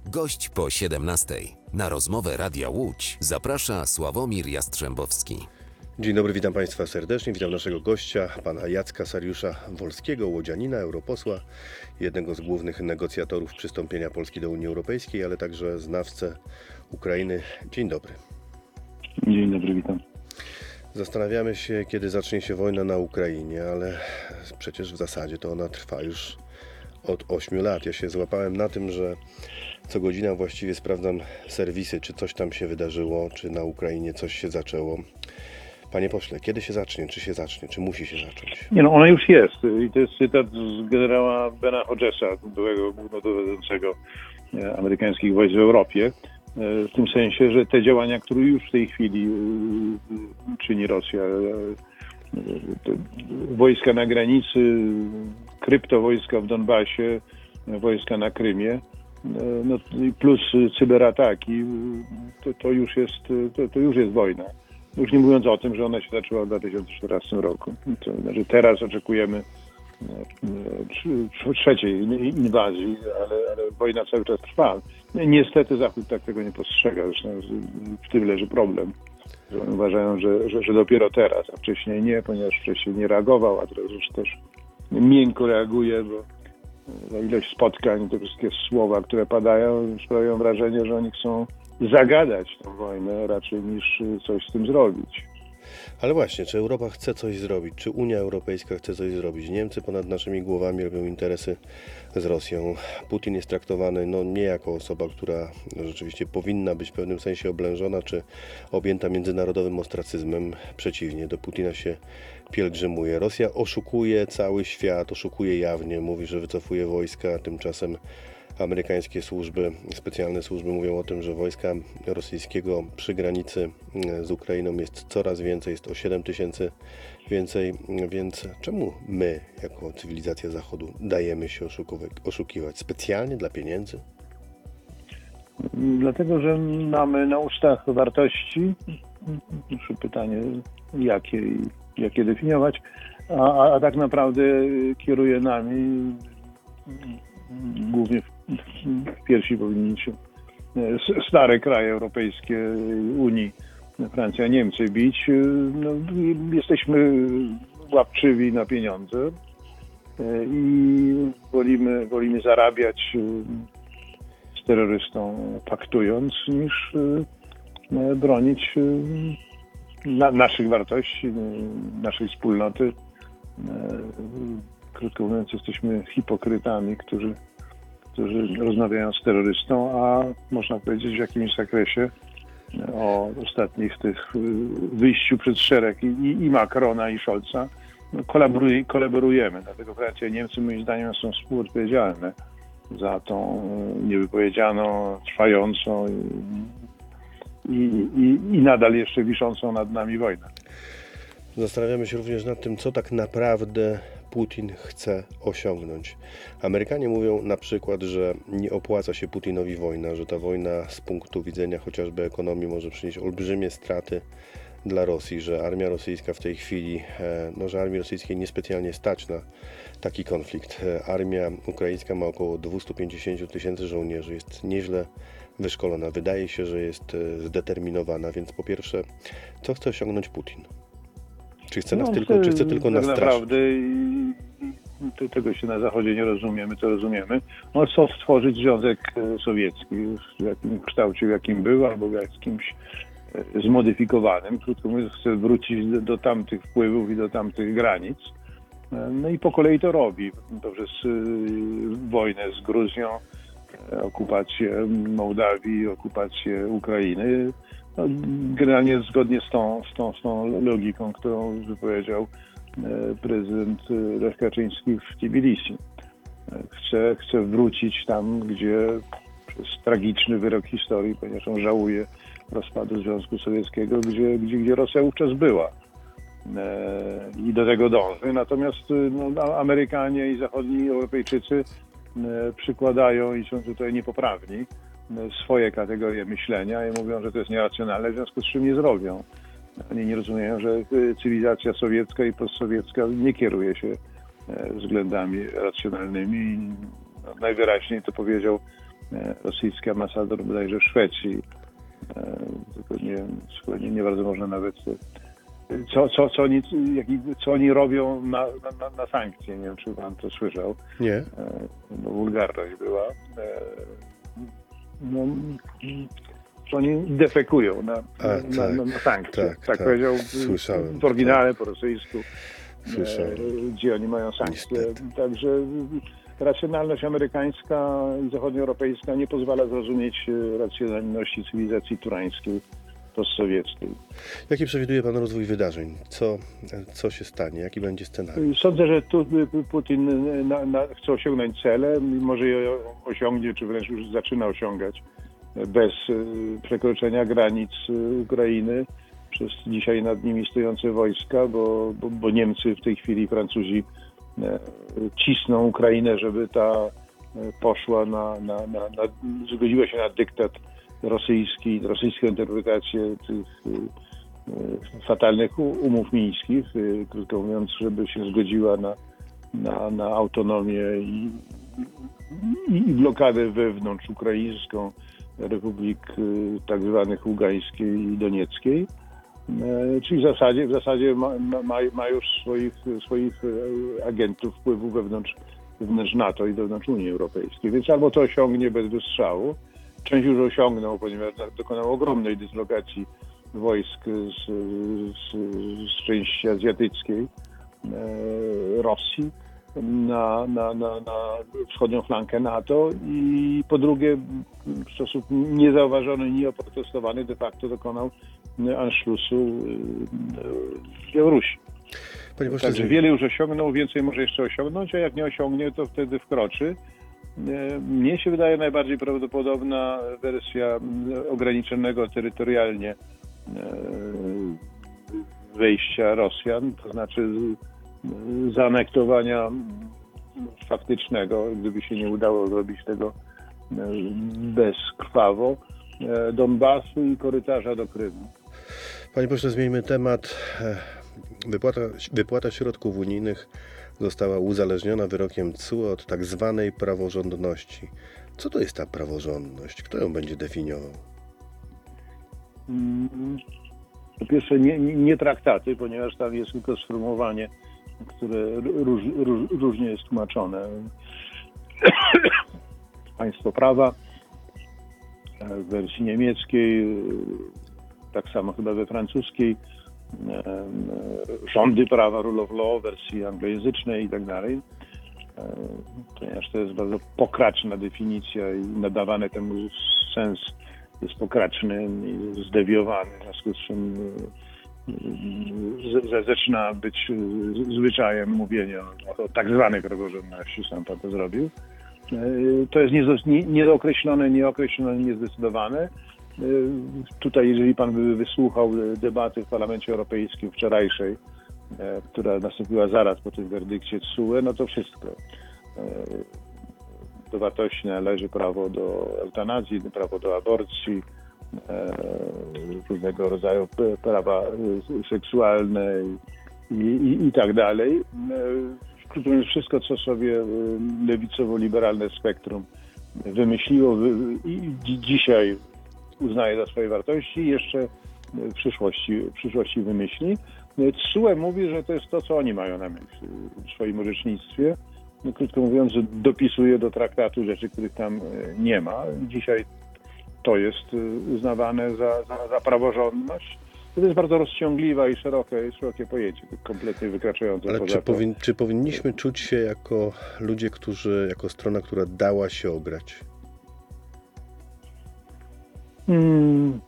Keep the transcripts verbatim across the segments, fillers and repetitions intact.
Gość po siedemnastej. Na rozmowę Radia Łódź zaprasza Sławomir Jastrzębowski. Dzień dobry, witam Państwa serdecznie. Witam naszego gościa, pana Jacka Sariusza Wolskiego, łodzianina, europosła, jednego z głównych negocjatorów przystąpienia Polski do Unii Europejskiej, ale także znawcę Ukrainy. Dzień dobry. Dzień dobry, witam. Zastanawiamy się, kiedy zacznie się wojna na Ukrainie, ale przecież w zasadzie to ona trwa już od ośmiu lat. Ja się złapałem na tym, że co godzina właściwie sprawdzam serwisy, czy coś tam się wydarzyło, czy na Ukrainie coś się zaczęło. Panie pośle, kiedy się zacznie? Czy się zacznie? Czy musi się zacząć? Nie no, ona już jest. I to jest cytat z generała Bena Hodgesa, byłego głównodowodzącego amerykańskich wojsk w Europie. W tym sensie, że te działania, które już w tej chwili czyni Rosja, wojska na granicy, kryptowojska w Donbasie, wojska na Krymie, no, plus cyberataki, to, to, już jest, to, to już jest wojna. Już nie mówiąc o tym, że ona się zaczęła w dwa tysiące czternastym roku. To znaczy teraz oczekujemy trzeciej inwazji, ale, ale wojna cały czas trwa. Niestety Zachód tak tego nie postrzega. Zresztą w tym leży problem. Że oni uważają, że, że, że dopiero teraz, a wcześniej nie, ponieważ wcześniej nie reagował, a teraz już też miękko reaguje, bo ilość spotkań, te wszystkie słowa, które padają, sprawiają wrażenie, że oni chcą zagadać tę wojnę raczej niż coś z tym zrobić. Ale właśnie, czy Europa chce coś zrobić? Czy Unia Europejska chce coś zrobić? Niemcy ponad naszymi głowami robią interesy z Rosją. Putin jest traktowany no, nie jako osoba, która rzeczywiście powinna być w pewnym sensie oblężona czy objęta międzynarodowym ostracyzmem. Przeciwnie, do Putina się pielgrzymuje. Rosja oszukuje cały świat, oszukuje jawnie, mówi, że wycofuje wojska, a tymczasem amerykańskie służby, specjalne służby mówią o tym, że wojska rosyjskiego przy granicy z Ukrainą jest coraz więcej, jest o siedem tysięcy więcej, więc czemu my, jako cywilizacja Zachodu, dajemy się oszukiwać? Specjalnie dla pieniędzy? Dlatego, że mamy na ustach wartości, proszę pytanie, jakie, jakie definiować, a, a tak naprawdę kieruje nami głównie w piersi powinni się stare kraje europejskie Unii, Francja, Niemcy bić. No, jesteśmy łapczywi na pieniądze i wolimy, wolimy zarabiać z terrorystą paktując, niż bronić na, naszych wartości, naszej wspólnoty. Krótko mówiąc, jesteśmy hipokrytami, którzy, którzy rozmawiają z terrorystą, a można powiedzieć w jakimś zakresie o ostatnich tych wyjściu przed szereg i, i Macrona, i Scholza no, kolaboruj, kolaborujemy. Dlatego Francja i Niemcy moim zdaniem są współodpowiedzialne za tą niewypowiedzianą, trwającą i, i, i nadal jeszcze wiszącą nad nami wojnę. Zastanawiamy się również nad tym, co tak naprawdę Putin chce osiągnąć. Amerykanie mówią na przykład, że nie opłaca się Putinowi wojna, że ta wojna z punktu widzenia chociażby ekonomii może przynieść olbrzymie straty dla Rosji, że armia rosyjska w tej chwili, no, że armii rosyjskiej niespecjalnie stać na taki konflikt. Armia ukraińska ma około dwieście pięćdziesiąt tysięcy żołnierzy, jest nieźle wyszkolona, wydaje się, że jest zdeterminowana, więc po pierwsze, co chce osiągnąć Putin? Czy chce nas no, tylko, czy chce tylko nas straszyć? Naprawdę to, tego się na Zachodzie nie rozumiemy, to rozumiemy. On chce stworzyć Związek Sowiecki w jakim kształcie, w jakim był, albo w jakimś zmodyfikowanym. Krótko mówiąc, chce wrócić do, do tamtych wpływów i do tamtych granic. No i po kolei to robi. Poprzez wojnę z Gruzją, okupację Mołdawii, okupację Ukrainy. No, generalnie zgodnie z tą, z, tą, z tą logiką, którą wypowiedział prezydent Lech Kaczyński w Tbilisi. Chce, chce wrócić tam, gdzie przez tragiczny wyrok historii, ponieważ on żałuje rozpadu Związku Sowieckiego, gdzie, gdzie, gdzie Rosja wówczas była. I do tego dąży. Natomiast no, Amerykanie i zachodni Europejczycy przykładają i są tutaj niepoprawni swoje kategorie myślenia i mówią, że to jest nieracjonalne, w związku z czym nie zrobią. Oni nie rozumieją, że cywilizacja sowiecka i postsowiecka nie kieruje się względami racjonalnymi. No, najwyraźniej to powiedział rosyjski ambasador bodajże w Szwecji. Tylko nie, nie, nie bardzo można nawet... Co, co, co, oni, jaki, co oni robią na, na, na sankcje? Nie wiem, czy pan to słyszał. Nie. No, wulgarność była. No, oni defekują na, A, na, tak, na, na sankcje. tak, Tak, tak. powiedział Słyszałem, w oryginale tak. po rosyjsku, Słyszałem. gdzie oni mają sankcje. Niestety. Także racjonalność amerykańska i zachodnioeuropejska nie pozwala zrozumieć racjonalności cywilizacji turańskiej postsowieckiej. Jaki przewiduje pan rozwój wydarzeń? Co, co się stanie? Jaki będzie scenariusz? Sądzę, że tu Putin na, na, chce osiągnąć cele, może je osiągnie, czy wręcz już zaczyna osiągać bez przekroczenia granic Ukrainy przez dzisiaj nad nimi stojące wojska, bo, bo, bo Niemcy w tej chwili, Francuzi cisną Ukrainę, żeby ta poszła na, na, na, na zgodziła się na dyktat rosyjski, rosyjską interpretację tych fatalnych umów mińskich, krótko mówiąc, żeby się zgodziła na, na, na autonomię i, i, i blokadę wewnątrz ukraińską republik tak zwanych ługańskiej i donieckiej. Czyli w zasadzie, w zasadzie ma, ma, ma już swoich, swoich agentów wpływu wewnątrz, wewnątrz NATO i wewnątrz Unii Europejskiej. Więc albo to osiągnie bez wystrzału. Część już osiągnął, ponieważ dokonał ogromnej dyslokacji wojsk z, z, z części azjatyckiej e, Rosji na, na, na, na wschodnią flankę NATO i po drugie w sposób niezauważony i nieoprotestowany de facto dokonał Anschlussu w Białorusi. Panie pośle, Także wiele już osiągnął, więcej może jeszcze osiągnąć, a jak nie osiągnie, to wtedy wkroczy. Mnie się wydaje najbardziej prawdopodobna wersja ograniczonego terytorialnie wejścia Rosjan, to znaczy zaanektowania faktycznego, gdyby się nie udało zrobić tego bezkrwawo, Donbasu i korytarza do Krymu. Panie pośle, zmieńmy temat. Wypłata, wypłata środków unijnych została uzależniona wyrokiem C U E od tak zwanej praworządności. Co to jest ta praworządność? Kto ją będzie definiował? Po pierwsze nie, nie traktaty, ponieważ tam jest tylko sformułowanie, które róż, róż, różnie jest tłumaczone. Państwo prawa w wersji niemieckiej, tak samo chyba we francuskiej, rządy prawa, rule of law w wersji anglojęzycznej i tak dalej. Ponieważ to jest bardzo pokraczna definicja i nadawany temu sens jest pokraczny i zdewiowany, w związku z czym z, zaczyna być zwyczajem mówienia o tak zwanej praworządności, sam pan to zrobił. To jest niedookreślone, nieokreślone, niezdecydowane. Tutaj, jeżeli pan by wysłuchał debaty w Parlamencie Europejskim wczorajszej, która nastąpiła zaraz po tym werdykcie C U E, no to wszystko. Do wartości należy prawo do eutanazji, prawo do aborcji, różnego rodzaju prawa seksualne i, i, i tak dalej. Krótko mówiąc, wszystko, co sobie lewicowo-liberalne spektrum wymyśliło i dzisiaj uznaje za swoje wartości i jeszcze w przyszłości, w przyszłości wymyśli. C U E mówi, że to jest to, co oni mają na myśli w swoim orzecznictwie. No, krótko mówiąc, że dopisuje do traktatu rzeczy, których tam nie ma. Dzisiaj to jest uznawane za, za, za praworządność. To jest bardzo rozciągliwa i szerokie, szerokie pojęcie, kompletnie wykraczające Ale poza czy, to. powin, czy powinniśmy czuć się jako ludzie, którzy, jako strona, która dała się ograć? Hmm.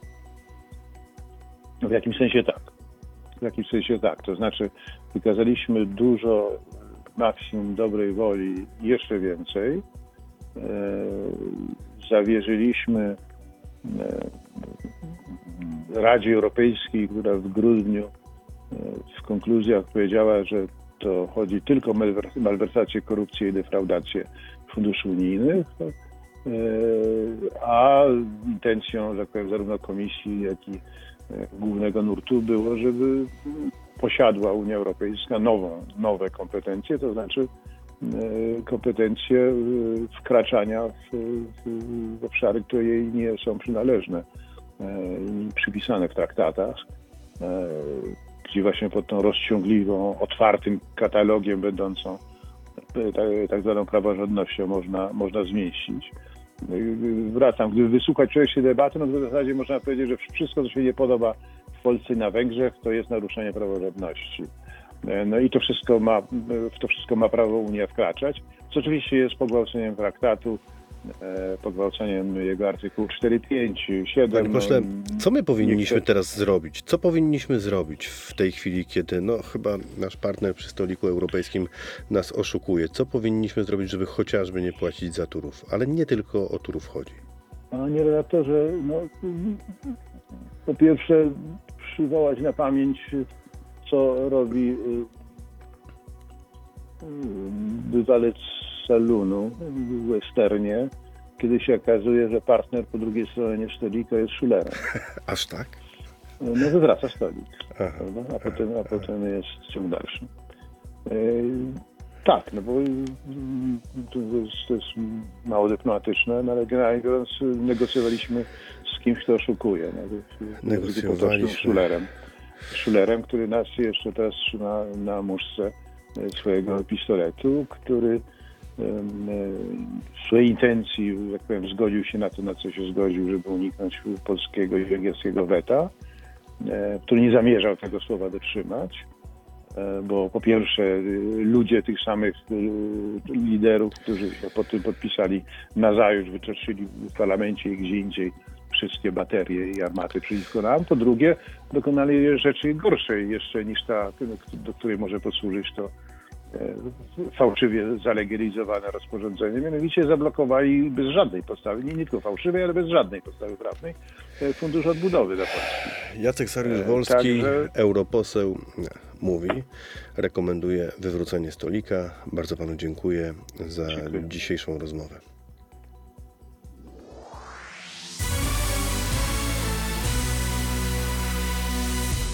W jakimś sensie tak. W jakimś sensie tak. To znaczy wykazaliśmy dużo maksimum dobrej woli, jeszcze więcej. E, zawierzyliśmy e, Radzie Europejskiej, która w grudniu e, w konkluzjach powiedziała, że to chodzi tylko o malwersację, korupcję i defraudację funduszy unijnych. A intencją, że tak powiem, zarówno komisji, jak i głównego nurtu było, żeby posiadła Unia Europejska nową, nowe kompetencje, to znaczy kompetencje wkraczania w, w obszary, które jej nie są przynależne i przypisane w traktatach, gdzie właśnie pod tą rozciągliwą, otwartym katalogiem będącą tak, tak zwaną praworządnością można, można zmieścić. Wracam, gdyby wysłuchać wczorajszej debaty, no w zasadzie można powiedzieć, że wszystko, co się nie podoba w Polsce i na Węgrzech, to jest naruszenie praworządności. No i to wszystko ma, w to wszystko ma prawo Unia wkraczać, co oczywiście jest pogwałceniem traktatu, pogwałceniem jego artykułu cztery, pięć, siedem. Panie pośle, co my powinniśmy chcę... teraz zrobić? Co powinniśmy zrobić w tej chwili, kiedy no chyba nasz partner przy stoliku europejskim nas oszukuje? Co powinniśmy zrobić, żeby chociażby nie płacić za Turów? Ale nie tylko o Turów chodzi. Panie redaktorze, no, po pierwsze przywołać na pamięć, co robi bywalec salonu w Westernie, kiedy się okazuje, że partner po drugiej stronie stolika jest Schullerem. Aż tak? No wywraca stolik, Aha, a, potem, a potem jest ciąg dalszy. E, tak, no bo to jest, to jest mało dyplomatyczne, no ale generalnie biorąc negocjowaliśmy z kimś, kto oszukuje. No, Negocjowaliśmy. Schullerem. Schullerem, który nas jeszcze teraz trzyma na muszce swojego pistoletu, który w swojej intencji, jak powiem, zgodził się na to, na co się zgodził, żeby uniknąć polskiego i węgierskiego weta, który nie zamierzał tego słowa dotrzymać, bo po pierwsze ludzie tych samych liderów, którzy się pod tym podpisali, nazajutrz wytoczyli w parlamencie i gdzie indziej wszystkie baterie i armaty przeciwko nam. Po drugie, dokonali rzeczy gorszej jeszcze niż ta, do której może posłużyć to fałszywie zalegalizowane rozporządzenie. Mianowicie zablokowali bez żadnej podstawy, nie, nie tylko fałszywej, ale bez żadnej podstawy prawnej, Fundusz Odbudowy dla Polski. Jacek Saryusz-Wolski, Także... europoseł, mówi, rekomenduje wywrócenie stolika. Bardzo panu dziękuję za dziękuję. dzisiejszą rozmowę.